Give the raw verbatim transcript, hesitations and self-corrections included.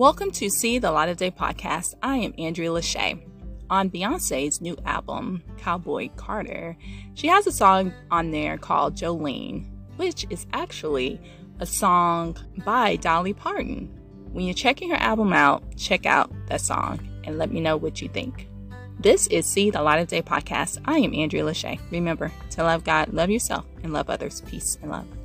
Welcome to See the Light of Day podcast. I am Andrea Lachey. On Beyonce's new album, Cowboy Carter, she has a song on there called Jolene, which is actually a song by Dolly Parton. When you're checking her album out, check out that song and let me know what you think. This is See the Light of Day podcast. I am Andrea Lachey. Remember to love God, love yourself, and love others. Peace and love.